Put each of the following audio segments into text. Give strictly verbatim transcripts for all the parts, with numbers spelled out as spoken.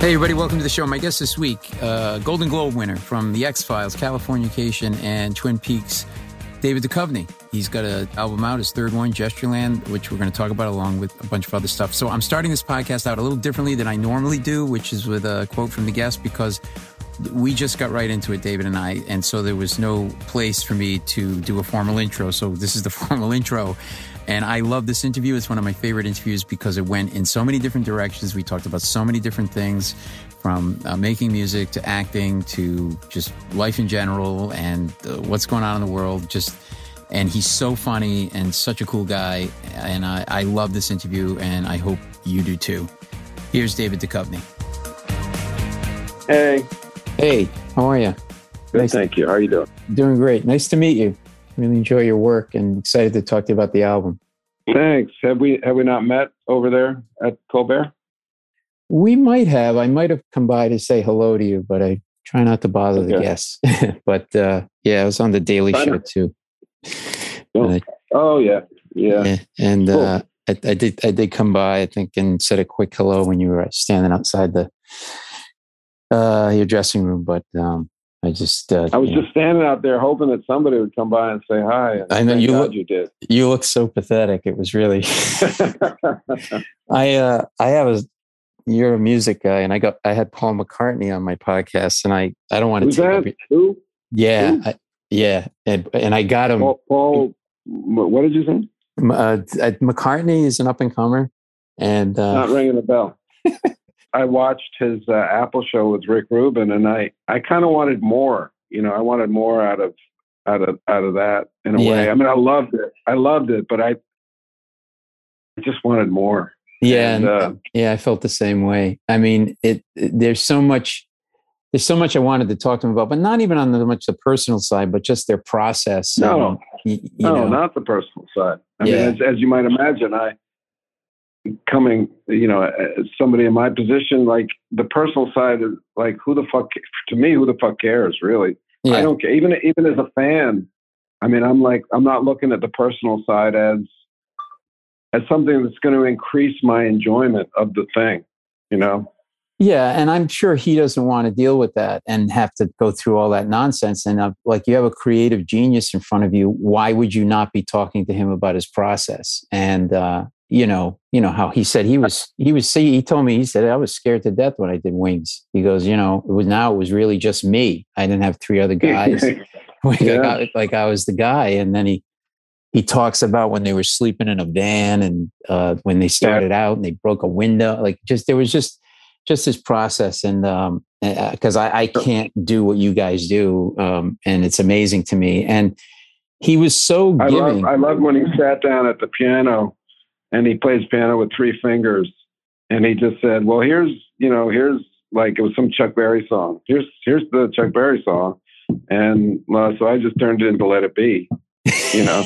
Hey, everybody, welcome to the show. My guest this week, uh, Golden Globe winner from The X-Files, Californication, and Twin Peaks, David Duchovny. He's got an album out, his third one, Gestureland, which we're going to talk about along with a bunch of other stuff. So I'm starting this podcast out a little differently than I normally do, which is with a quote from the guest, because we just got right into it, David and I, and so there was no place for me to do a formal intro. So this is the formal intro. And I love this interview. It's one of my favorite interviews because it went in so many different directions. We talked about so many different things, from uh, making music to acting to just life in general and uh, what's going on in the world. Just, and he's so funny and such a cool guy. And I, I love this interview, and I hope you do too. Here's David Duchovny. Hey. Hey, how are you? Good, nice thank to, you. How are you doing? Doing great. Nice to meet you. Really enjoy your work and excited to talk to you about the album. Thanks. Have we have we not met over there at Colbert? We might have. I might have come by to say hello to you, but I try not to bother okay. the guests. but uh, yeah, I was on the Daily Show know. too. Oh, I, oh yeah, yeah. yeah. And cool. uh, I, I did. I did come by, I think, and said a quick hello when you were standing outside the uh, your dressing room. But um, I just uh, I was you just know. standing out there hoping that somebody would come by and say hi. And I know you look, you did. You look so pathetic. It was really. I uh, I have a. You're a music guy, and I got I had Paul McCartney on my podcast, and I, I don't want to Who's take that? Up your, Who? Yeah, Who? I, yeah, and and I got him. Paul, Paul, what did you say? Uh, McCartney is an up and comer, and uh, not ringing a bell. I watched his uh, Apple show with Rick Rubin, and I, I kind of wanted more. You know, I wanted more out of out of out of that in a yeah. way. I mean, I loved it. I loved it, but I just wanted more. Yeah, and, uh, yeah, I felt the same way. I mean, it, it. There's so much. There's so much I wanted to talk to him about, but not even on the much the personal side, but just their process. No, and, you, you no, know. not the personal side. I yeah. mean, as, as you might imagine, I coming, you know, as somebody in my position, like the personal side is like, who the fuck? To me, who the fuck cares, really? Yeah. I don't care. Even even as a fan, I mean, I'm like, I'm not looking at the personal side as. as something that's going to increase my enjoyment of the thing, you know? Yeah. And I'm sure he doesn't want to deal with that and have to go through all that nonsense. And uh, like, you have a creative genius in front of you. Why would you not be talking to him about his process? And, uh, you know, you know how he said he was, he was, see, he told me, he said, I was scared to death when I did Wings. He goes, you know, it was, now it was really just me. I didn't have three other guys. like, yeah. I got, like I was the guy. And then he, He talks about when they were sleeping in a van and uh, when they started yeah. out and they broke a window. Like, just there was just just this process, and um, because I, I can't do what you guys do, um, and it's amazing to me. And he was so I giving. love, I love when he sat down at the piano and he plays piano with three fingers, and he just said, "Well, here's you know here's like it was some Chuck Berry song. Here's here's the Chuck Berry song," and uh, so I just turned it into Let It Be. You know,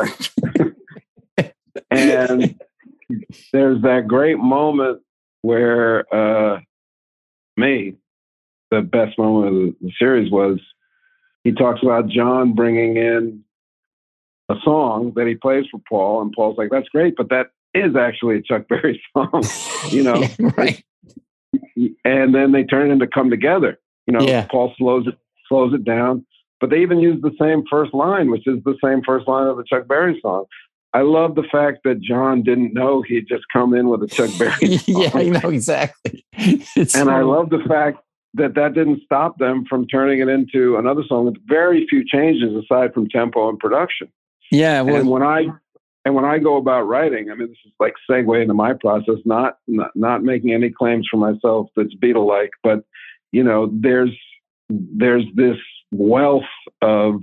and there's that great moment where uh, me, the best moment of the, the series was he talks about John bringing in a song that he plays for Paul, and Paul's like, "That's great, but that is actually a Chuck Berry song," you know. Yeah, right. And then they turn into Come Together. You know, yeah. Paul slows it slows it down. But they even use the same first line, which is the same first line of the Chuck Berry song. I love the fact that John didn't know he'd just come in with a Chuck Berry song. Yeah, I know exactly. It's and so... I love the fact that that didn't stop them from turning it into another song with very few changes aside from tempo and production. Yeah, well, and when I and when I go about writing, I mean, this is like segue into my process. Not not, not making any claims for myself that's Beatle-like, but you know, there's there's this wealth of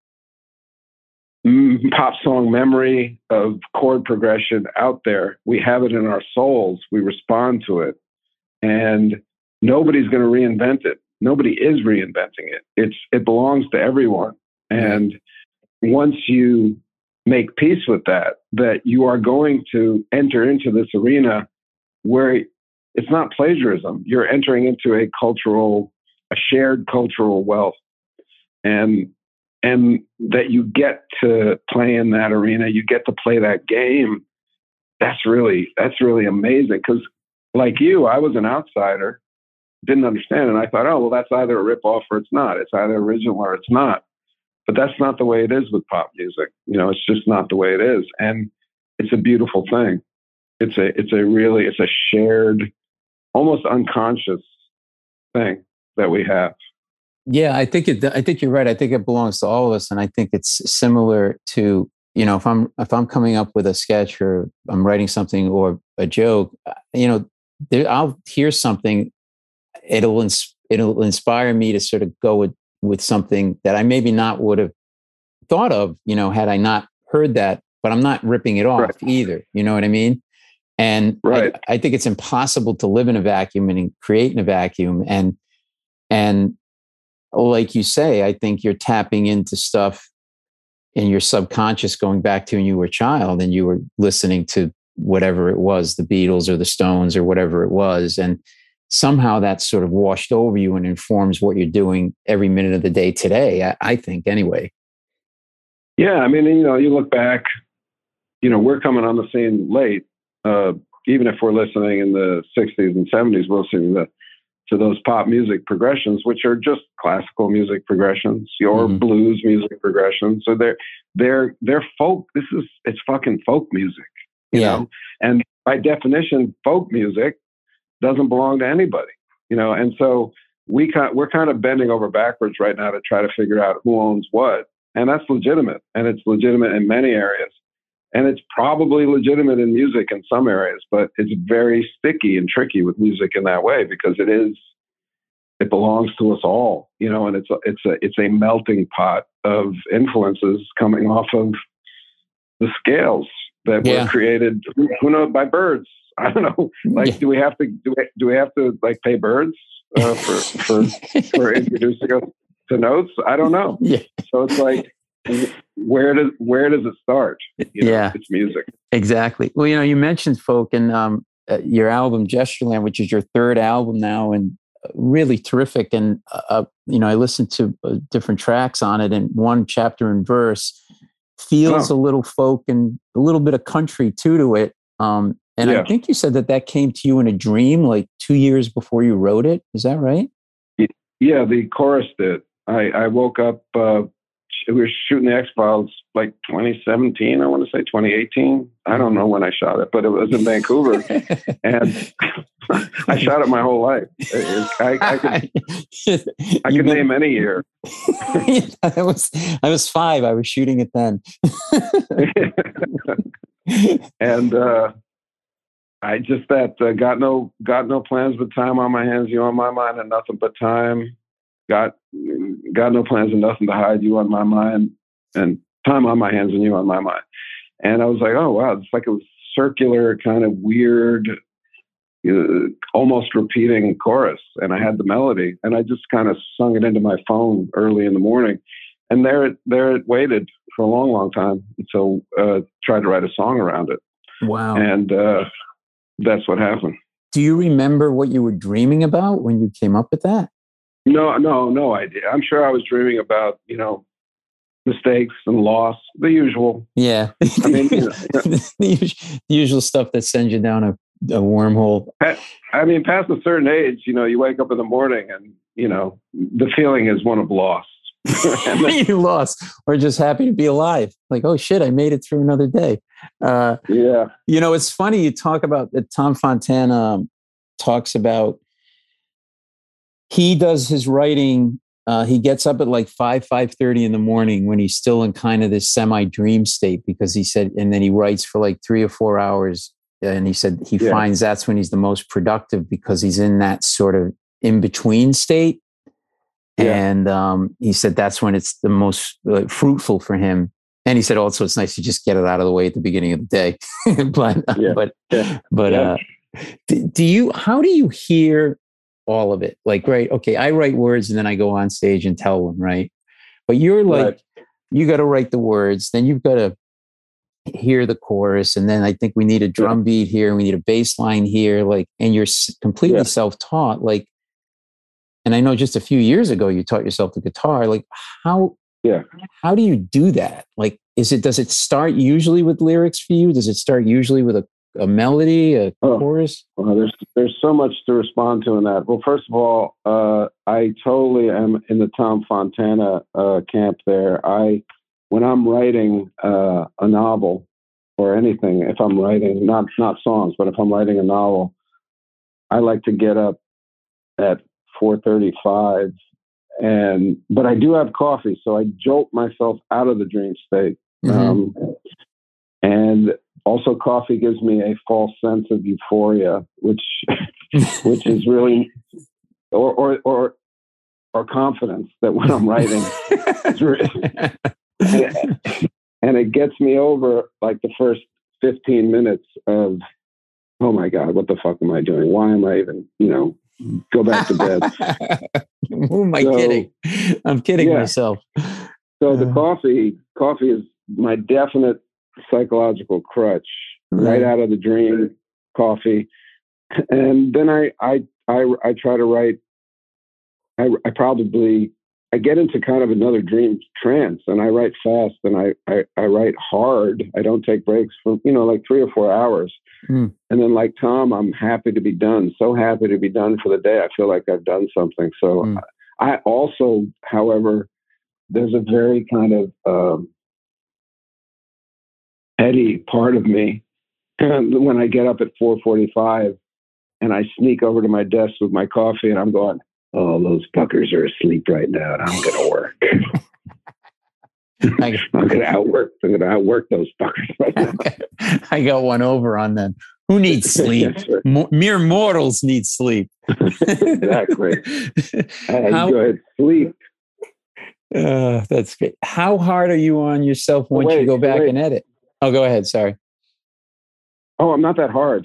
pop song memory, of chord progression out there. We have it in our souls. We respond to it. And nobody's going to reinvent it. Nobody is reinventing it. It's It belongs to everyone. And once you make peace with that, that you are going to enter into this arena where it's not plagiarism. You're entering into a cultural, a shared cultural wealth. And and that you get to play in that arena, you get to play that game. That's really that's really amazing. Because like you, I was an outsider, didn't understand. And I thought, oh, well, that's either a ripoff or it's not. It's either original or it's not. But that's not the way it is with pop music. You know, it's just not the way it is. And it's a beautiful thing. It's a, it's a really, it's a shared, almost unconscious thing that we have. Yeah, I think it, I think you're right. I think it belongs to all of us. And I think it's similar to, you know, if I'm, if I'm coming up with a sketch or I'm writing something or a joke, you know, there, I'll hear something, it'll, ins- it'll inspire me to sort of go with, with something that I maybe not would have thought of, you know, had I not heard that, but I'm not ripping it off right. either. You know what I mean? And right. I, I think it's impossible to live in a vacuum and create in a vacuum. And, and like you say, I think you're tapping into stuff in your subconscious going back to when you were a child and you were listening to whatever it was, the Beatles or the Stones or whatever it was. And somehow that's sort of washed over you and informs what you're doing every minute of the day today, I, I think, anyway. Yeah, I mean, you know, you look back, you know, we're coming on the scene late. Uh, even if we're listening in the sixties and seventies, we're listening to, to those pop music progressions, which are just classical music progressions, or mm-hmm. blues music progressions. So they're, they're, they're folk. This is, it's fucking folk music, you yeah. know? And by definition, folk music doesn't belong to anybody, you know? And so we kind we're kind of bending over backwards right now to try to figure out who owns what. And that's legitimate. And it's legitimate in many areas. And it's probably legitimate in music in some areas, but it's very sticky and tricky with music in that way, because it is, it belongs to us all, you know, and it's a, it's a, it's a melting pot of influences coming off of the scales that yeah. were created, who knows, by birds. I don't know. Like, yeah. do we have to do we, do we have to like pay birds uh, for for for introducing us to notes? I don't know. Yeah. So it's like, where does where does it start? You know, yeah, it's music. Exactly. Well, you know, you mentioned folk and um, uh, your album Gestureland, which is your third album now, and really terrific. And uh, you know, I listened to uh, different tracks on it, and one chapter and verse feels oh. a little folk and a little bit of country too to it. Um, And yeah. I think you said that that came to you in a dream like two years before you wrote it. Is that right? Yeah, the chorus did. I, I woke up, uh, we were shooting the X-Files like twenty seventeen, I want to say twenty eighteen. I don't know when I shot it, but it was in Vancouver. And I shot it my whole life. It, it, I, I could, I could name any year. I was, I was five. I was shooting it then. And, uh, I just that uh, got no got no plans but time on my hands, you on my mind, and nothing but time. Got got no plans and nothing to hide, you on my mind, and time on my hands and you on my mind. And I was like, oh wow, it's like a circular kind of weird, uh, almost repeating chorus. And I had the melody, and I just kind of sung it into my phone early in the morning, and there it there it waited for a long, long time until uh, tried to write a song around it. Wow. And uh, that's what happened. Do you remember what you were dreaming about when you came up with that? No, no, no idea. I'm sure I was dreaming about, you know, mistakes and loss, the usual. Yeah. I mean, you know, the, usual, the usual stuff that sends you down a, a wormhole. I mean, past a certain age, you know, you wake up in the morning and, you know, the feeling is one of loss. then, you lost, or just happy to be alive. Like, oh shit, I made it through another day. Uh, yeah. You know, it's funny you talk about that. Tom Fontana um, talks about, he does his writing. Uh, he gets up at like five, five thirty in the morning when he's still in kind of this semi-dream state, because he said, and then he writes for like three or four hours. And he said he yeah. finds that's when he's the most productive, because he's in that sort of in-between state. Yeah. And um, he said that's when it's the most uh, fruitful for him. And he said also it's nice to just get it out of the way at the beginning of the day. but yeah. but yeah. but yeah. Uh, do, do you? How do you hear all of it? Like, right? Okay, I write words and then I go on stage and tell them, right? But you're like, right. you got to write the words, then you've got to hear the chorus, and then I think we need a drum yeah. beat here, and we need a bass line here, like, and you're completely yeah. self-taught, like. And I know just a few years ago you taught yourself the guitar. Like, how yeah how do you do that? Like, is it does it start usually with lyrics for you? Does it start usually with a a melody, a oh, chorus? Well, there's there's so much to respond to in that. Well, first of all, uh, I totally am in the Tom Fontana uh, camp there. I when I'm writing uh, a novel or anything, if I'm writing not not songs, but if I'm writing a novel, I like to get up at four thirty-five, and but I do have coffee, so I jolt myself out of the dream state. Mm-hmm. Um, and also, coffee gives me a false sense of euphoria, which which is really or or or, or confidence that when I'm writing, it's really, and, and it gets me over like the first fifteen minutes of, oh my God, what the fuck am I doing? Why am I even, you know, go back to bed? Who am I so, kidding? I'm kidding yeah. myself. So uh, the coffee, coffee is my definite psychological crutch, right, right out of the dream, coffee. And then I, I, I, I try to write, I, I probably, I get into kind of another dream trance, and I write fast, and I, I, I write hard. I don't take breaks for, you know, like three or four hours. Mm. And then like Tom, I'm happy to be done. So happy to be done for the day. I feel like I've done something. So mm. I also, however, there's a very kind of um, heady part of me when I get up at four forty-five and I sneak over to my desk with my coffee and I'm going, oh, those fuckers are asleep right now and I'm going to work. I, I'm going to outwork. I'm going to outwork those fuckers right now. I got one over on them. Who needs sleep? Right. Mo- mere mortals need sleep. Exactly. I How, enjoy sleep. Uh, that's great. How hard are you on yourself once wait, you go back wait. and edit? Oh, go ahead. Sorry. Oh, I'm not that hard.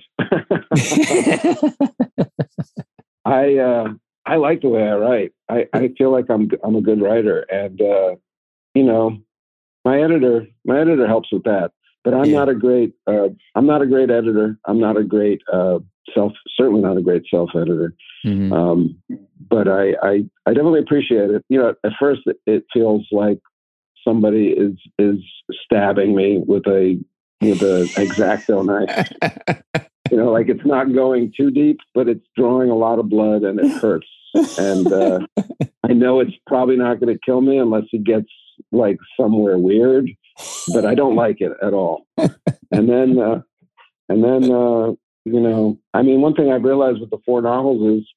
I uh, I like the way I write. I, I feel like I'm I'm a good writer, and uh, you know, my editor my editor helps with that. But I'm yeah. not a great uh, I'm not a great editor. I'm not a great uh, self certainly not a great self editor. Mm-hmm. Um, but I, I I definitely appreciate it. You know, at first it, it feels like somebody is is stabbing me with a with a X-Acto knife. You know, like it's not going too deep, but it's drawing a lot of blood and it hurts. And uh, I know it's probably not going to kill me unless it gets like somewhere weird, but I don't like it at all. And then, uh, and then, uh, you know, I mean, one thing I've realized with the four novels is,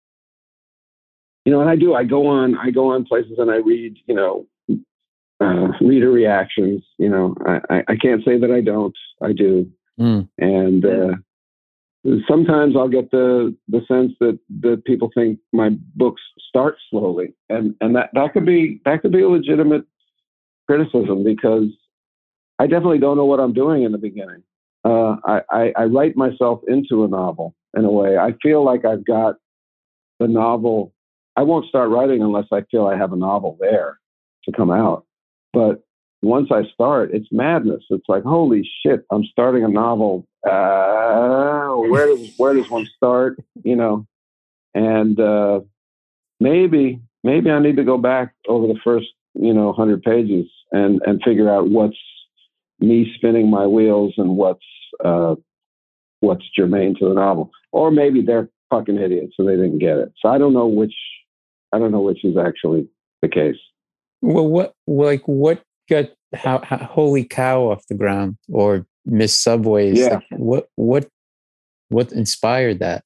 you know, and I do, I go on, I go on places and I read, you know, uh, reader reactions. You know, I, I can't say that I don't, I do. Mm. And, uh, sometimes I'll get the, the sense that, that people think my books start slowly, and, and that, that could be, that could be a legitimate criticism, because I definitely don't know what I'm doing in the beginning. Uh, I, I, I write myself into a novel in a way. I feel like I've got the novel. I won't start writing unless I feel I have a novel there to come out. But once I start, it's madness. It's like, holy shit, I'm starting a novel. Uh, where does where does one start? You know, and uh, maybe maybe I need to go back over the first, you know, hundred pages and and figure out what's me spinning my wheels and what's uh, what's germane to the novel. Or maybe they're fucking idiots and they didn't get it. So I don't know which I don't know which is actually the case. Well, what like what got how, how Holy Cow off the ground, or Miss Subways? Yeah. Like, what what what inspired that?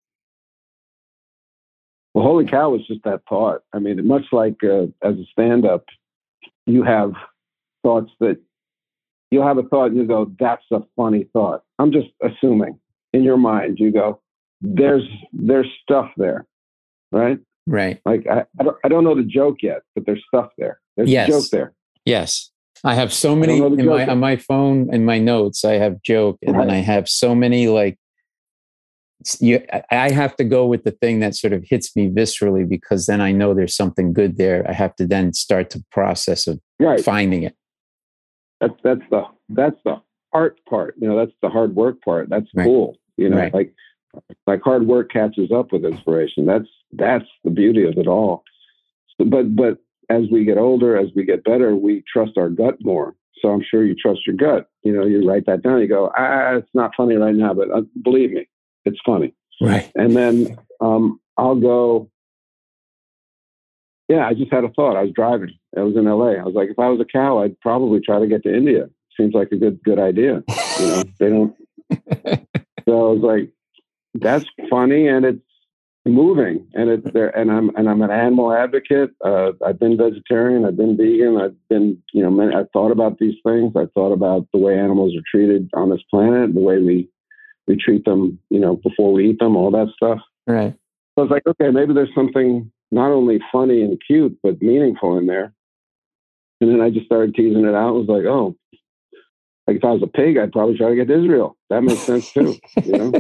Well, Holy Cow was just that thought. I mean, much like uh, as a stand-up, you have thoughts that you'll have a thought and you go, that's a funny thought. I'm just assuming in your mind, you go, there's there's stuff there, right? Right. Like, I, I, don't, I don't know the joke yet, but there's stuff there. There's yes. a joke there. Yes. I have so many in my, on my phone, in my notes, I have joke. And right. then I have so many, like, you, I have to go with the thing that sort of hits me viscerally, because then I know there's something good there. I have to then start the process of right. finding it. That's, that's the, that's the art part. You know, that's the hard work part. That's right. cool. You know, right. like, like hard work catches up with inspiration. That's, that's the beauty of it all. So, but, but as we get older, as we get better, we trust our gut more. So I'm sure you trust your gut. You know, you write that down. You go, ah, it's not funny right now, but uh, believe me, it's funny. Right. And then um, I'll go, yeah, I just had a thought. I was driving. I was in L A. I was like, if I was a cow, I'd probably try to get to India. Seems like a good good idea. You know, they don't. So I was like, that's funny, and it's moving, and it's there. And I'm and I'm an animal advocate. Uh, I've been vegetarian. I've been vegan. I've been, you know, many, I've thought about these things. I've thought about the way animals are treated on this planet, the way we we treat them, you know, before we eat them, all that stuff. Right. So I was like, okay, maybe there's something not only funny and cute, but meaningful in there. And then I just started teasing it out. I was like, oh, like if I was a pig, I'd probably try to get to Israel. That makes sense too, you know?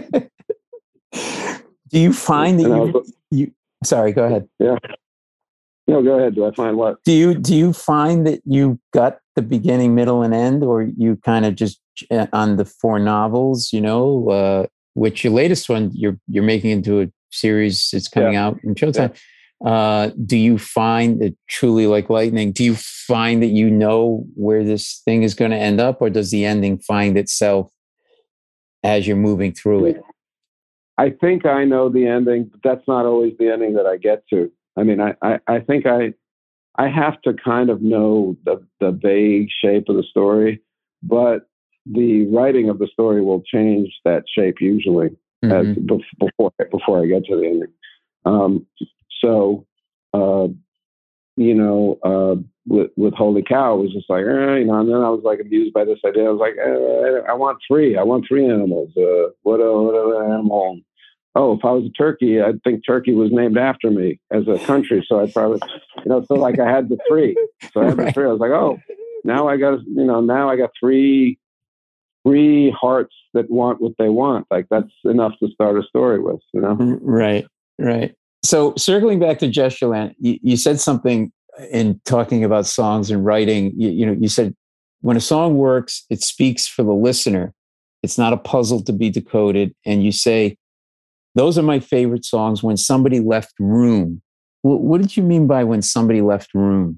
Do you find that you, was, you, sorry, go ahead. Yeah. No, go ahead. Do I find what? Do you, do you find that you got the beginning, middle, and end, or you kind of just on the four novels, you know, uh, which your latest one, you're, you're making into a series that's coming yeah. out in Showtime. Yeah. Uh, do you find it truly like lightning? Do you find that you know where this thing is going to end up, or does the ending find itself as you're moving through it? I think I know the ending, but that's not always the ending that I get to. I mean, I, I, I think I, I have to kind of know the, the vague shape of the story, but the writing of the story will change that shape usually mm-hmm. as, before, before I get to the ending. Um, so, uh, you know, uh, with, with Holy Cow, it was just like, eh, you know, and then I was like amused by this idea. I was like, eh, I want three. I want three animals. Uh, what, a, what a animal? Oh, if I was a turkey, I'd think Turkey was named after me as a country. So I'd probably, you know, so like I had the three. So I had right. the three. I was like, oh, now I got, you know, now I got three, three hearts that want what they want. Like that's enough to start a story with, you know? Right, right. So circling back to Gesturland, you, you said something in talking about songs and writing. You, you know, you said when a song works, it speaks for the listener. It's not a puzzle to be decoded. And you say, those are my favorite songs when somebody left room. What, what did you mean by when somebody left room?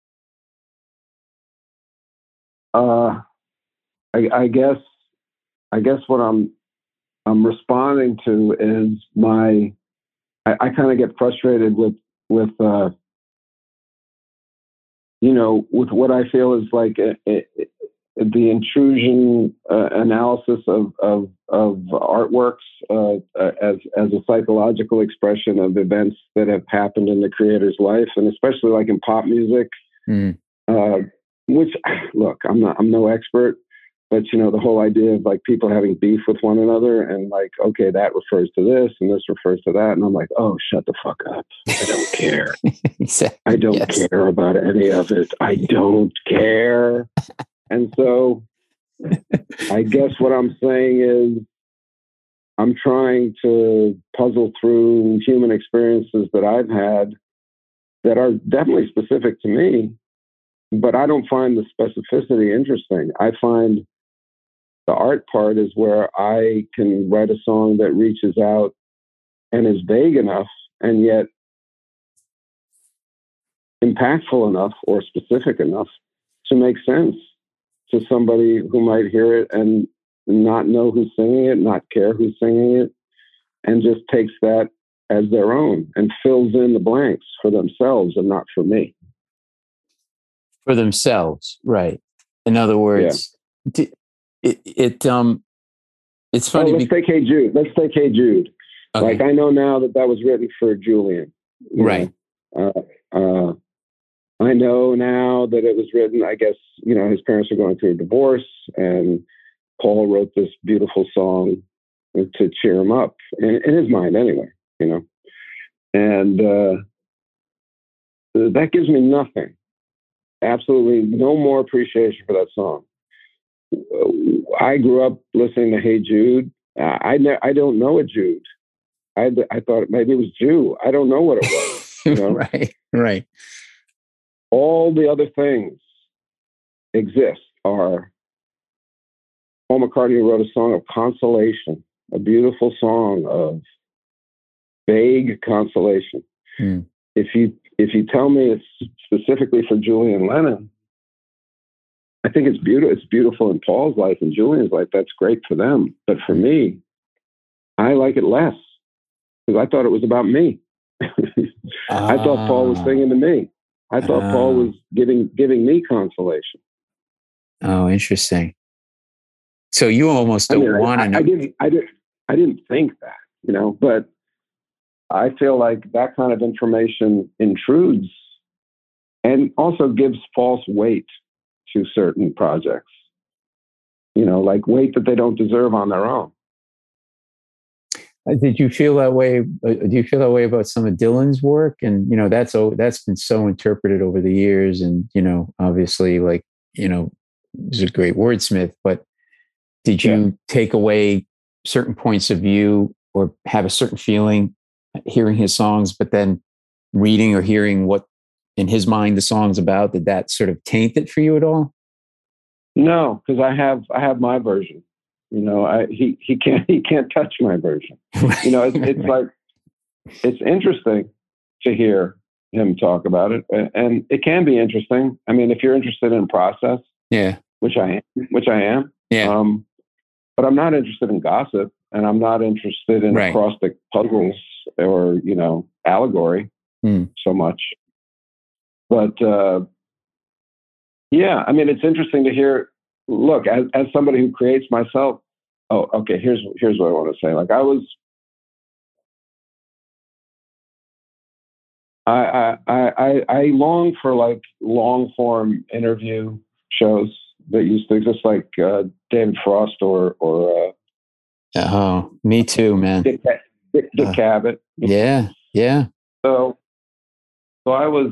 Uh, I, I guess, I guess what I'm, I'm responding to is my, I, I kind of get frustrated with, with, uh, you know, with what I feel is like a, a, a, the intrusion uh, analysis of, of, of artworks uh, as, as a psychological expression of events that have happened in the creator's life, and especially like in pop music, mm. uh, which, look, I'm not, I'm no expert, but you know, the whole idea of like people having beef with one another and like, okay, that refers to this and this refers to that. And I'm like, oh, shut the fuck up. I don't care. Exactly. I don't yes. care about any of it. I don't care. And so I guess what I'm saying is I'm trying to puzzle through human experiences that I've had that are definitely specific to me, but I don't find the specificity interesting. I find the art part is where I can write a song that reaches out and is vague enough and yet impactful enough or specific enough to make sense to somebody who might hear it and not know who's singing it, not care who's singing it, and just takes that as their own and fills in the blanks for themselves and not for me. For themselves, right. In other words, yeah. it, it um, it's funny. Oh, let's be- take Hey Jude. Let's take Hey Jude. Okay. Like I know now that that was written for Julian. Right. Uh, uh, I know now that it was written, I guess, you know, his parents are going through a divorce and Paul wrote this beautiful song to cheer him up in, in his mind anyway, you know, and uh, that gives me nothing. Absolutely no more appreciation for that song. I grew up listening to Hey Jude. Uh, I ne- I don't know a Jude. I, I thought maybe it was Jew. I don't know what it was. You know? Right, right. All the other things exist are Paul McCartney wrote a song of consolation, a beautiful song of vague consolation. Mm. If you if you tell me it's specifically for Julian Lennon, I think it's beautiful. It's beautiful in Paul's life and Julian's life. That's great for them. But for me, I like it less because I thought it was about me. I thought Paul was singing to me. I thought Oh. Paul was giving giving me consolation. Oh, interesting. So you almost don't I mean, want I, to know. I didn't. I didn't. I didn't think that, you know. But I feel like that kind of information intrudes and also gives false weight to certain projects. You know, like weight that they don't deserve on their own. Did you feel that way? Uh, do you feel that way about some of Dylan's work? And you know, that's oh, that's been so interpreted over the years. And you know, obviously, like you know, he's a great wordsmith. But did you yeah. take away certain points of view or have a certain feeling hearing his songs, but then reading or hearing what in his mind the song's about? Did that sort of taint it for you at all? No, because I have I have my version. You know, I, he he can't he can't touch my version. You know, it's, it's like it's interesting to hear him talk about it, and it can be interesting. I mean, if you're interested in process, yeah, which I am, which I am, yeah. Um, but I'm not interested in gossip, and I'm not interested in right. acrostic puzzles or you know allegory mm. so much. But uh, yeah, I mean, it's interesting to hear. Look, as, as somebody who creates myself, oh, okay, here's here's what I want to say. Like I was, I I I, I long for like long form interview shows that used to exist, like uh, David Frost or or. Uh, oh, me too, man. Dick, Dick, Dick uh, Cavett. Yeah, yeah. So, so I was.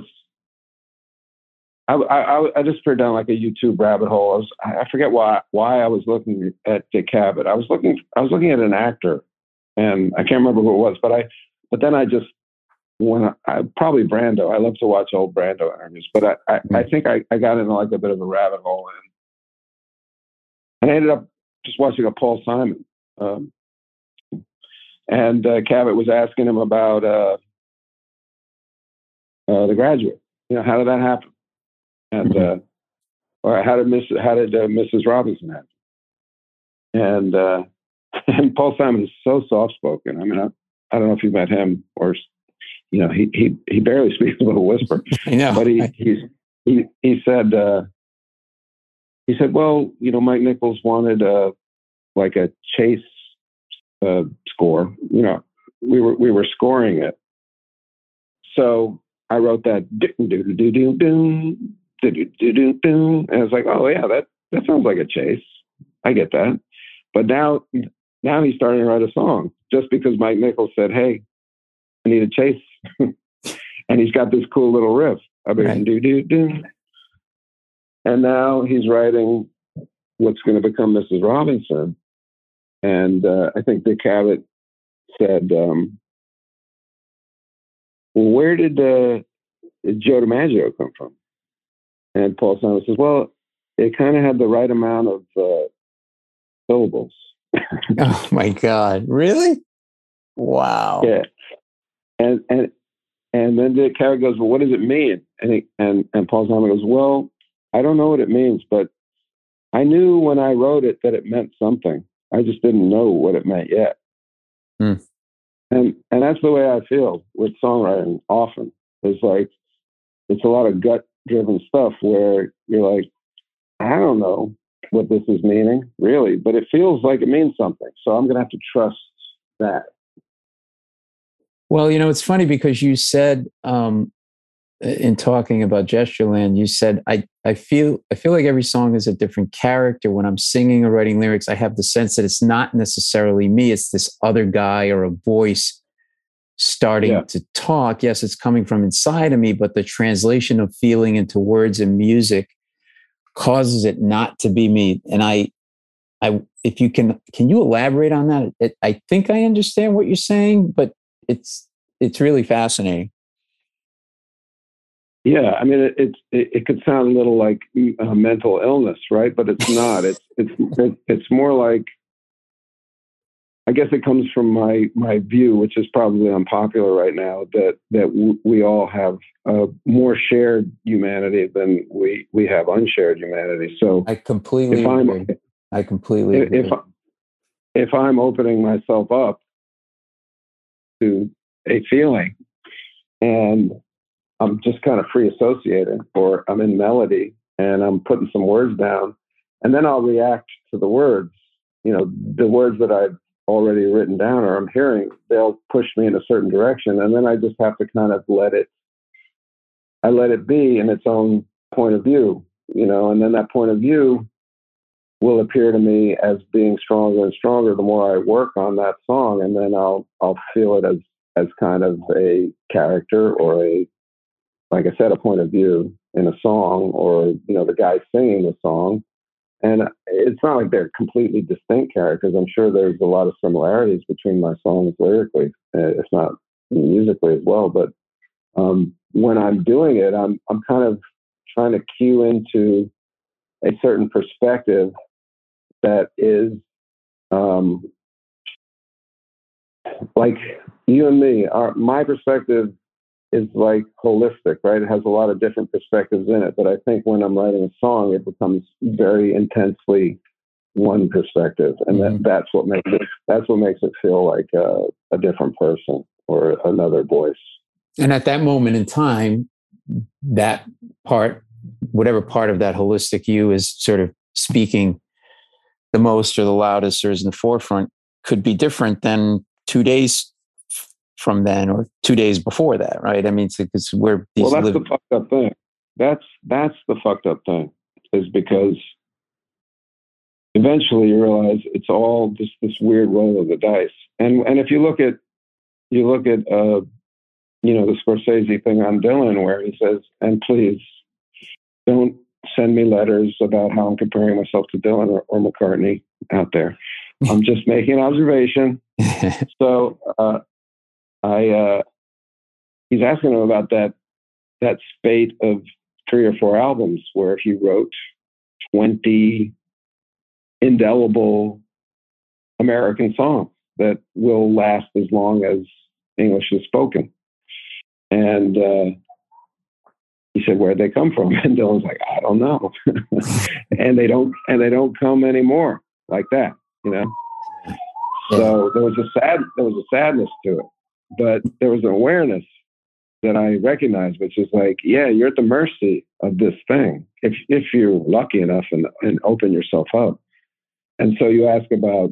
I, I, I just peered down like a YouTube rabbit hole. I was, I forget why, why I was looking at Dick Cavett. I was looking, I was looking at an actor, and I can't remember who it was, but I, but then I just, when I, I probably Brando. I love to watch old Brando interviews, but I, I, mm. I think I, I got into like a bit of a rabbit hole, and, and I ended up just watching a Paul Simon, um, and uh, Cavett was asking him about uh, uh, The Graduate. You know, how did that happen? And uh, or how did Miss how did uh, Missus Robinson happen? And uh, and Paul Simon is so soft spoken. I mean, I, I don't know if you met him or you know he he he barely speaks with a whisper. I know, but he he's, he he said uh, he said, well, you know, Mike Nichols wanted uh, like a chase uh, score. You know, we were we were scoring it, so I wrote that do do do do do. And I was like, oh yeah, that, that sounds like a chase. I get that. But now, now he's starting to write a song just because Mike Nichols said, hey, I need a chase. And he's got this cool little riff. Right. Do, do, do. And now he's writing what's going to become Missus Robinson. And uh, I think Dick Cavett said, um, well, where did uh, Joe DiMaggio come from? And Paul Simon says, well, it kind of had the right amount of uh, syllables. Oh, my God. Really? Wow. Yeah. And and and then Dick Cavett goes, well, what does it mean? And, he, and, and Paul Simon goes, well, I don't know what it means, but I knew when I wrote it that it meant something. I just didn't know what it meant yet. Mm. And and that's the way I feel with songwriting often. It's like, it's a lot of gut driven stuff where you're like, I don't know what this is meaning, really, but it feels like it means something. So I'm going to have to trust that. Well, you know, it's funny because you said, um, in talking about Gestureland, you said, I, I feel, I feel like every song is a different character. When I'm singing or writing lyrics, I have the sense that it's not necessarily me. It's this other guy or a voice starting yeah. to talk. Yes, it's coming from inside of me, but the translation of feeling into words and music causes it not to be me. And I, I, if you can, can you elaborate on that? It, I think I understand what you're saying, but it's, it's really fascinating. Yeah. I mean, it, it's, it, it could sound a little like a mental illness, right? But it's not, it's, it's, it, it's more like, I guess it comes from my my view, which is probably unpopular right now, that that w- we all have uh, more shared humanity than we we have unshared humanity. So I completely if I'm, agree. I completely if, agree. If, if I'm opening myself up to a feeling and I'm just kind of free associating, or I'm in melody and I'm putting some words down, and then I'll react to the words, you know, the words that I've already written down or I'm hearing, they'll push me in a certain direction. And then I just have to kind of let it, I let it be in its own point of view, you know, and then that point of view will appear to me as being stronger and stronger the more I work on that song. And then I'll, I'll feel it as, as kind of a character or a, like I said, a point of view in a song, or, you know, the guy singing the song. And it's not like they're completely distinct characters. I'm sure there's a lot of similarities between my songs lyrically, if not musically as well. But um, when I'm doing it, I'm I'm kind of trying to cue into a certain perspective that is um, like you and me. Our, my perspective is like holistic, right? It has a lot of different perspectives in it. But I think when I'm writing a song, it becomes very intensely one perspective, and mm-hmm. that, that's what makes it. That's what makes it feel like a, a different person or another voice. And at that moment in time, that part, whatever part of that holistic you is sort of speaking the most or the loudest or is in the forefront, could be different than two days from then or two days before that, right? I mean, because we're well, that's live- the fucked up thing. That's that's the fucked up thing, is because eventually you realize it's all just this weird roll of the dice. And and if you look at you look at uh, you know, the Scorsese thing on Dylan, where he says, "And please don't send me letters about how I'm comparing myself to Dylan or, or McCartney out there. I'm just making an observation." So uh, I uh, he's asking him about that that spate of three or four albums where he wrote twenty indelible American songs that will last as long as English is spoken. And uh, he said, "Where'd they come from?" And Dylan's like, "I don't know." and they don't, and they don't come anymore like that, you know. Yeah. So there was a sad, there was a sadness to it, but there was an awareness that I recognized, which is like, yeah, you're at the mercy of this thing if if you're lucky enough and and open yourself up. And so you ask about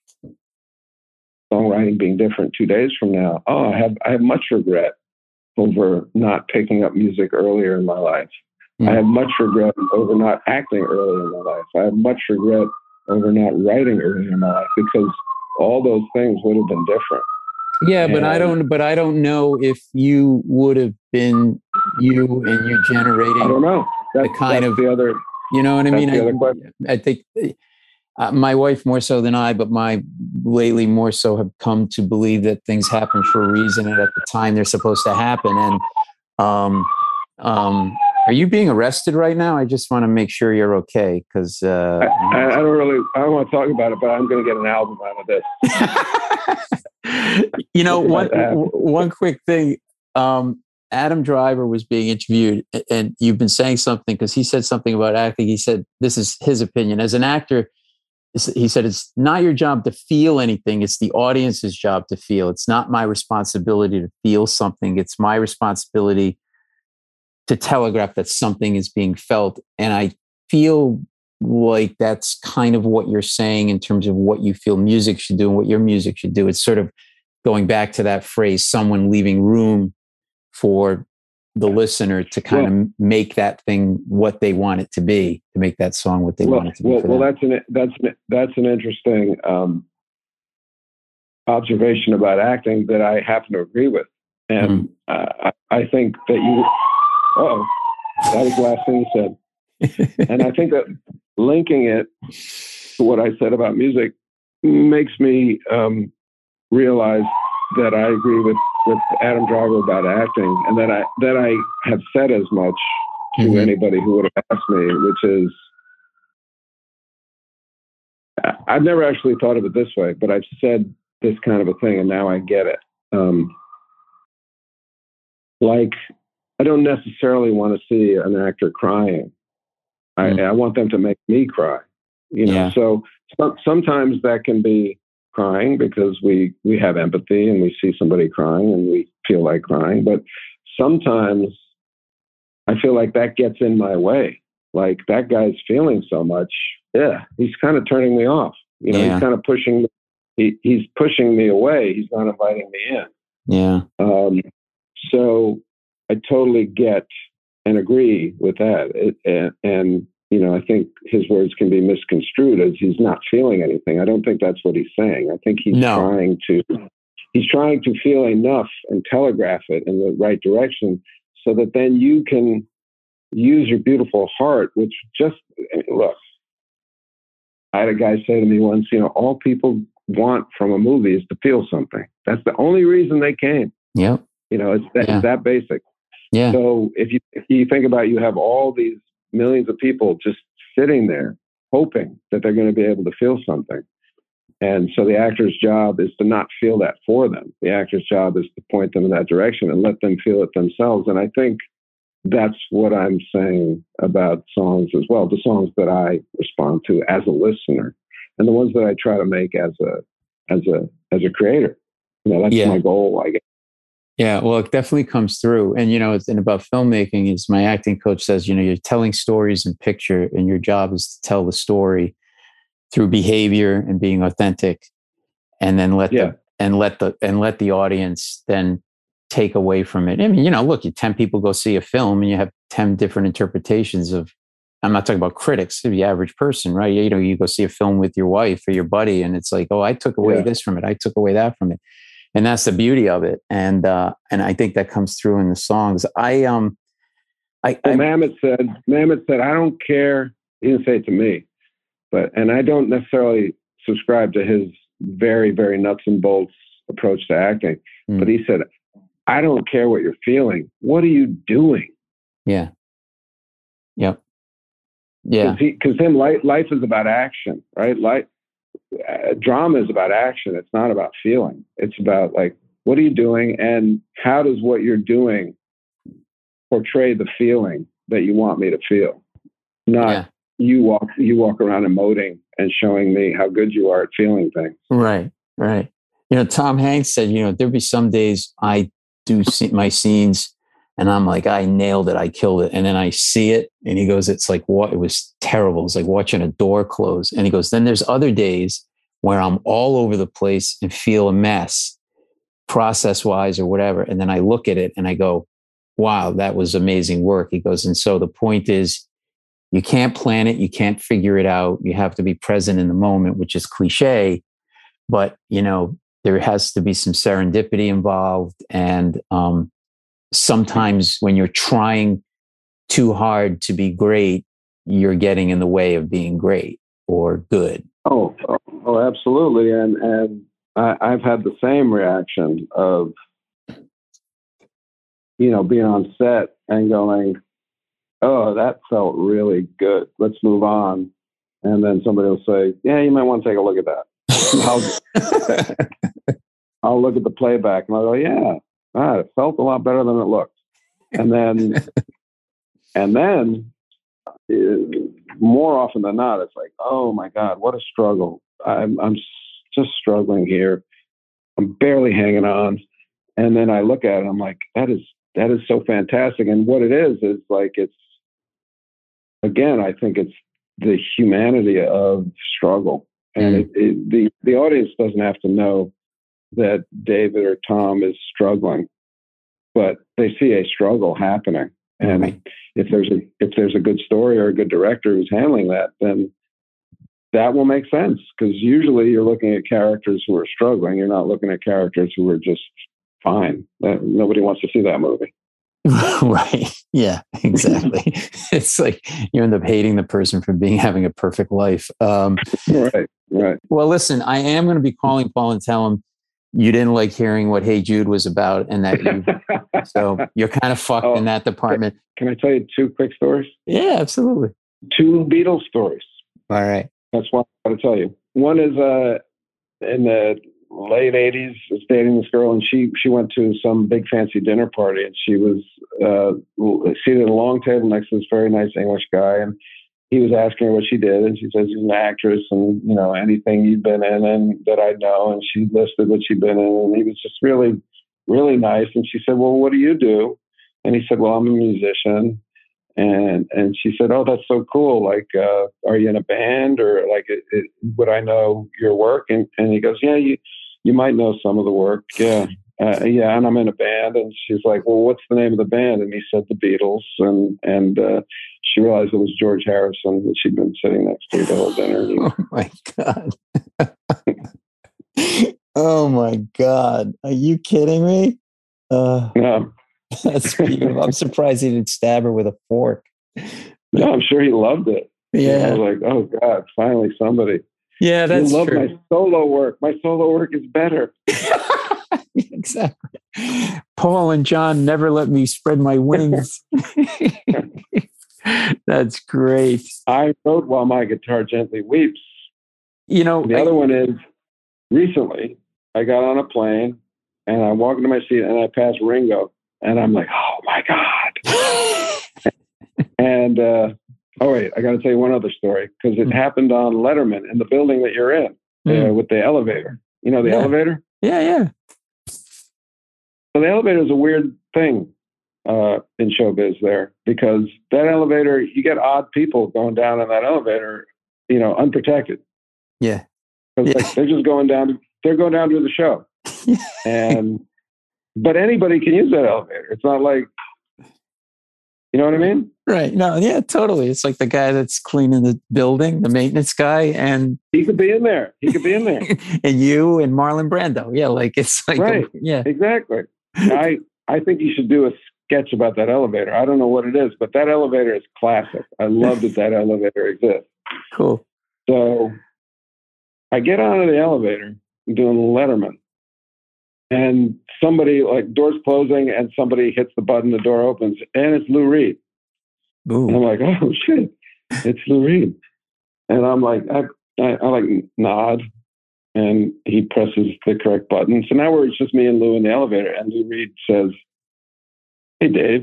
songwriting being different two days from now. Oh, I have I have much regret over not picking up music earlier in my life. Mm. I have much regret over not acting earlier in my life. I have much regret over not writing earlier in my life, because all those things would have been different. Yeah, and, but I don't. But I don't know if you would have been you and you generating. I don't know. That's, the kind that's of the other. You know what I mean? The I, other question. I think uh, my wife more so than I, but my lately more so have come to believe that things happen for a reason and at the time they're supposed to happen. And um, um, are you being arrested right now? I just want to make sure you're okay, because uh, I, I don't really. I don't want to talk about it, but I'm going to get an album out of this. You know, one one quick thing. Um, Adam Driver was being interviewed, and you've been saying something, because he said something about acting. He said, this is his opinion. As an actor, he said, it's not your job to feel anything. It's the audience's job to feel. It's not my responsibility to feel something. It's my responsibility to telegraph that something is being felt. And I feel like that's kind of what you're saying in terms of what you feel music should do and what your music should do. It's sort of going back to that phrase, someone leaving room for the listener to kind well, of make that thing what they want it to be, to make that song what they well, want it to be. Well, for well them. that's an that's an, that's an interesting um, observation about acting that I happen to agree with, and mm. uh, I, I think that you. Oh, that was the last thing you said, and I think that linking it to what I said about music makes me um, realize that I agree with. with Adam Driver about acting, and that I that I have said as much to mm-hmm. anybody who would have asked me, which is I, I've never actually thought of it this way, but I've said this kind of a thing, and now I get it. Um, like, I don't necessarily want to see an actor crying. I, mm. I want them to make me cry. You know, yeah. so, so sometimes that can be crying because we we have empathy and we see somebody crying and we feel like crying. But sometimes I feel like that gets in my way. Like, that guy's feeling so much. Yeah, he's kind of turning me off. You know, yeah. he's kind of pushing. He, he's pushing me away. He's not inviting me in. Yeah. Um, so I totally get and agree with that. It, and, and you know, I think his words can be misconstrued as he's not feeling anything. I don't think that's what he's saying. I think he's no. trying to. He's trying to feel enough and telegraph it in the right direction, so that then you can use your beautiful heart, which just, look, I had a guy say to me once, you know, all people want from a movie is to feel something. That's the only reason they came. Yeah. You know, it's that, yeah. it's that basic. Yeah. So if you, if you think about it, you have all these millions of people just sitting there hoping that they're going to be able to feel something. And so the actor's job is to not feel that for them. The actor's job is to point them in that direction and let them feel it themselves. And I think that's what I'm saying about songs as well. The songs that I respond to as a listener, and the ones that I try to make as a as a as a creator. You know, that's yeah. my goal, I guess. Yeah, well, it definitely comes through. And you know, it's and about filmmaking is my acting coach says, you know, you're telling stories in picture, and your job is to tell the story through behavior and being authentic, and then let yeah. the and let the and let the audience then take away from it. I mean, you know, look, you ten people go see a film and you have ten different interpretations of, I'm not talking about critics, the average person, right? You know, you go see a film with your wife or your buddy and it's like, oh, I took away yeah. this from it. I took away that from it. And that's the beauty of it. And, uh, and I think that comes through in the songs. I, um, I, well, I Mamet said, Mamet said, I don't care. He didn't say it to me, but, and I don't necessarily subscribe to his very, very nuts and bolts approach to acting, mm. but he said, I don't care what you're feeling. What are you doing? Yeah. Yep. Yeah. Because him, life, life is about action, right? Life, uh, drama is about action. It's not about feeling. It's about, like, what are you doing, and how does what you're doing portray the feeling that you want me to feel? Not yeah. you walk you walk around emoting and showing me how good you are at feeling things. Right. Right. You know, Tom Hanks said, you know, there'd be some days I do see my scenes and I'm like, I nailed it. I killed it. And then I see it and he goes, it's like, what? It was terrible. It's like watching a door close. And he goes, then there's other days where I'm all over the place and feel a mess process wise or whatever. And then I look at it and I go, wow, that was amazing work. He goes, and so the point is you can't plan it. You can't figure it out. You have to be present in the moment, which is cliche, but you know, there has to be some serendipity involved. And um, sometimes when you're trying too hard to be great, you're getting in the way of being great or good. Oh, oh, oh absolutely. And and I, I've had the same reaction of, you know, being on set and going, oh, that felt really good. Let's move on. And then somebody will say, yeah, you might want to take a look at that. I'll, I'll look at the playback and I'll go, yeah, ah, it felt a lot better than it looked. And then, and then it, more often than not, it's like, oh my God, what a struggle. I'm, I'm just struggling here. I'm barely hanging on. And then I look at it, I'm like, that is, that is so fantastic. And what it is, is like, it's, again, I think it's the humanity of struggle. And mm. it, it, the, the audience doesn't have to know that David or Tom is struggling, but they see a struggle happening. And right. if there's a, if there's a good story or a good director who's handling that, then that will make sense. Because usually you're looking at characters who are struggling. You're not looking at characters who are just fine. That, nobody wants to see that movie. Right. Yeah, exactly. It's like you end up hating the person for being having a perfect life. Um, right. Right. Well, listen, I am going to be calling Paul and tell him you didn't like hearing what Hey Jude was about, and that you, so you're kind of fucked oh, in that department. Can I tell you two quick stories? Yeah, absolutely. Two Beatles stories. All right. That's what I got to tell you. one is uh, in the late eighties, was dating this girl, and she she went to some big fancy dinner party, and she was uh, seated at a long table next to this very nice English guy, and he was asking her what she did, and she says she's an actress, and you know anything you've been in and that I know, and she listed what she'd been in, and he was just really, really nice. And she said, "Well, what do you do?" And he said, "Well, I'm a musician." And and she said, "Oh, that's so cool. Like, uh, are you in a band, or like, it, it, would I know your work?" And and he goes, "Yeah, you you might know some of the work. Yeah, uh, yeah." And I'm in a band. And she's like, "Well, what's the name of the band?" And he said, "The Beatles." And and uh, she realized it was George Harrison that she'd been sitting next to the whole dinner. Oh my God! Oh my God! Are you kidding me? Uh, no. That's beautiful. I'm surprised he didn't stab her with a fork. No, I'm sure he loved it. Yeah. You know, like, oh God, finally somebody. Yeah, that's you love true. my solo work. My solo work is better. Exactly. Paul and John never let me spread my wings. That's great. I wrote While My Guitar Gently Weeps. You know, the I, other one is recently I got on a plane and I walked into my seat and I passed Ringo. And I'm like, oh my God. and, uh, oh wait, I got to tell you one other story, because it mm. happened on Letterman in the building that you're in mm. uh, with the elevator. You know, the yeah. elevator? Yeah, yeah. So the elevator is a weird thing uh, in showbiz there, because that elevator, you get odd people going down in that elevator, you know, unprotected. Yeah. Because yeah. like, they're just going down, they're going down to the show. and, But anybody can use that elevator. It's not like, you know what I mean? Right. No, yeah, totally. It's like the guy that's cleaning the building, the maintenance guy, and he could be in there. He could be in there. and you and Marlon Brando. Yeah, like it's like right. A, yeah, exactly. I I think you should do a sketch about that elevator. I don't know what it is, but that elevator is classic. I love that that elevator exists. Cool. So I get onto the elevator, I'm doing Letterman. And somebody, like, doors closing, and somebody hits the button, the door opens, and it's Lou Reed. Ooh. And I'm like, oh shit, it's Lou Reed. And I'm like, I, I, I like nod, and he presses the correct button. So now we're it's just me and Lou in the elevator, and Lou Reed says, "Hey, Dave."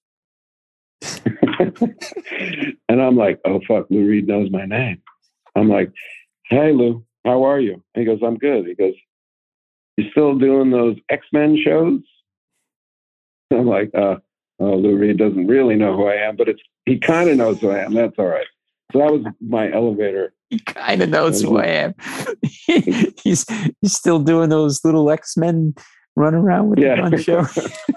And I'm like, oh fuck, Lou Reed knows my name. I'm like, "Hey, Lou, how are you?" And he goes, "I'm good." He goes, "You still doing those X-Men shows?" I'm like, uh, oh, Lou Reed doesn't really know who I am, but it's he kind of knows who I am. That's all right. So that was my elevator. He kind of knows who I am. he's he's still doing those little X-Men run around with yeah. the gun show.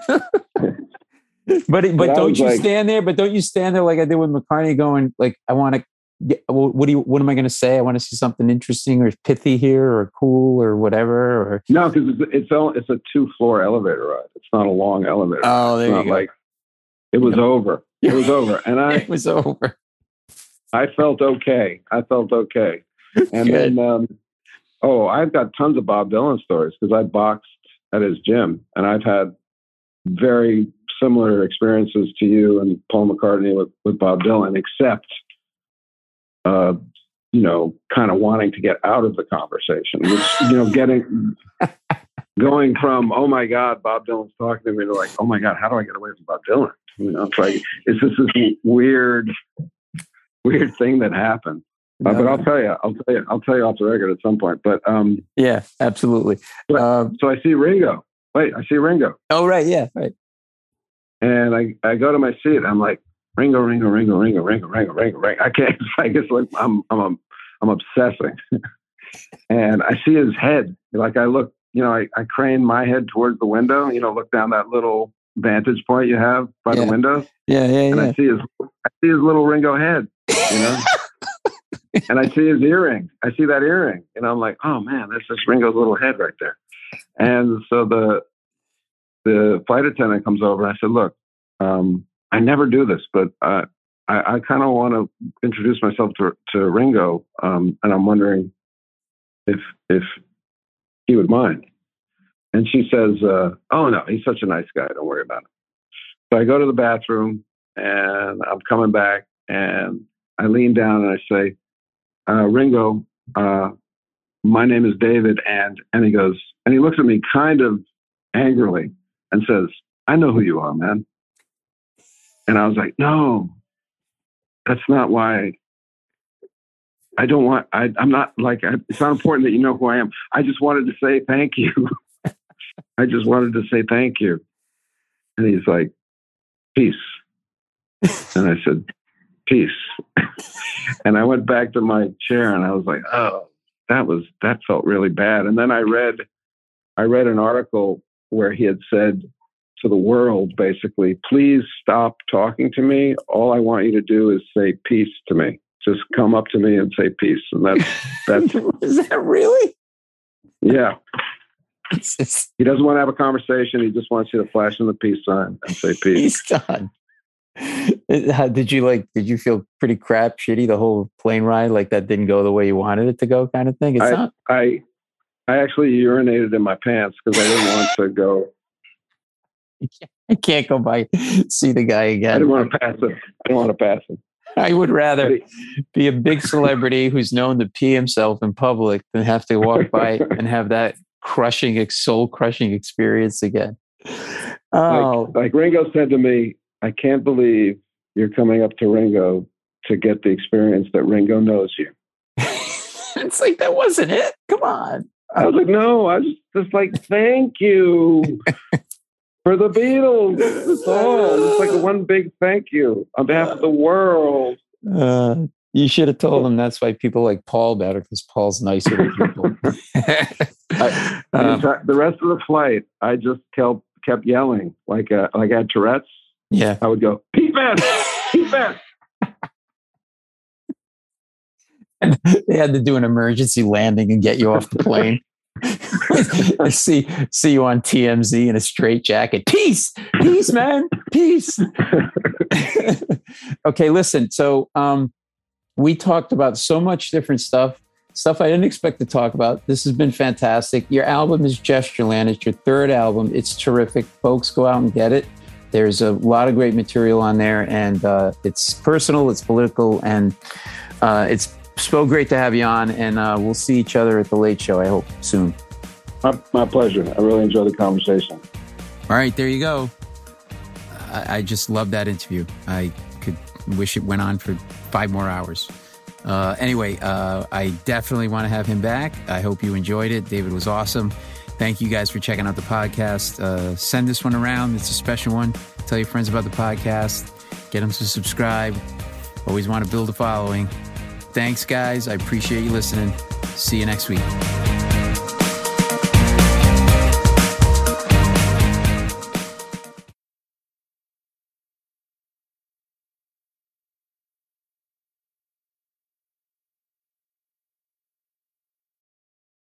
but but, but don't you like, stand there? But don't you stand there like I did with McCartney, going like, I want to. What do you? What am I going to say? I want to see something interesting or pithy here, or cool, or whatever. Or no, because it's it's, all, it's a two floor elevator ride. It's not a long elevator. Oh, there it's you not go. Like it was yep. over. It was over, and I it was over. I felt okay. I felt okay, and Good. then um, oh, I've got tons of Bob Dylan stories because I boxed at his gym, and I've had very similar experiences to you and Paul McCartney with, with Bob Dylan, except. Uh, you know, kind of wanting to get out of the conversation, which, you know, getting, going from, oh my God, Bob Dylan's talking to me, to like, oh my God, how do I get away from Bob Dylan? You know, it's like, it's just this weird, weird thing that happened. Uh, but I'll tell you, I'll tell you, I'll tell you off the record at some point. But um, yeah, absolutely. But, um, so I see Ringo. Wait, I see Ringo. Oh, right. Yeah. Right. And I, I go to my seat. I'm like, Ringo, Ringo, Ringo, Ringo, Ringo, Ringo, Ringo, Ringo. I can't. I guess like I'm, I'm, I'm obsessing. And I see his head. Like I look, you know, I, I crane my head towards the window. You know, look down that little vantage point you have by yeah. the window. Yeah, yeah, and yeah. I see his, I see his little Ringo head. You know, and I see his earring. I see that earring, and I'm like, oh man, that's just Ringo's little head right there. And so the the flight attendant comes over, and I said, look. Um, I never do this, but uh, I, I kind of want to introduce myself to, to Ringo, um, and I'm wondering if if he would mind. And she says, uh, "Oh no, he's such a nice guy. Don't worry about it." So I go to the bathroom, and I'm coming back, and I lean down and I say, uh, "Ringo, uh, my name is David. And, and he goes, and he looks at me kind of angrily and says, I know who you are, man. And I was like, no, that's not why. I don't want, I, I'm not like, I, it's not important that you know who I am. I just wanted to say thank you. I just wanted to say thank you. And he's like, peace. And I said, peace. And I went back to my chair and I was like, oh, that was, that felt really bad. And then I read, I read an article where he had said to the world, basically, please stop talking to me. All I want you to do is say peace to me. Just come up to me and say peace. And that's, that's, is that really? Yeah. He doesn't want to have a conversation. He just wants you to flash him the peace sign and say peace. He's done. How did you like, did you feel pretty crap shitty the whole plane ride? Like that didn't go the way you wanted it to go kind of thing? It's I, not. I, I actually urinated in my pants because I didn't want to go. I can't go by, see the guy again. I didn't want to pass it. I didn't want to pass him. I would rather be a big celebrity who's known to pee himself in public than have to walk by and have that crushing, soul-crushing experience again. Oh, like, like Ringo said to me, I can't believe you're coming up to Ringo to get the experience that Ringo knows you. It's like, that wasn't it. Come on. I was like, no, I was just like, thank you for the Beatles. It's all. It's like a one big thank you on behalf of the world. Uh, you should have told him that's why people like Paul better, because Paul's nicer to people. I, um, the rest of the flight, I just kept kept yelling like uh, like I had Tourette's. Yeah, I would go, Pete Best, Pete Best. And they had to do an emergency landing and get you off the plane. see, see you on T M Z in a straitjacket. Peace, peace, man, peace. Okay, listen. So um, we talked about so much different stuff, stuff I didn't expect to talk about. This has been fantastic. Your album is Gestureland. It's your third album. It's terrific. Folks, go out and get it. There's a lot of great material on there, and uh, it's personal, it's political, and uh, it's so great to have you on, and uh, we'll see each other at the Late Show, I hope, soon. My, my pleasure. I really enjoyed the conversation. All right, there you go. I, I just love that interview. I could wish it went on for five more hours. Uh, anyway, uh, I definitely want to have him back. I hope you enjoyed it. David was awesome. Thank you guys for checking out the podcast. Uh, send this one around. It's a special one. Tell your friends about the podcast. Get them to subscribe. Always want to build a following. Thanks, guys. I appreciate you listening. See you next week.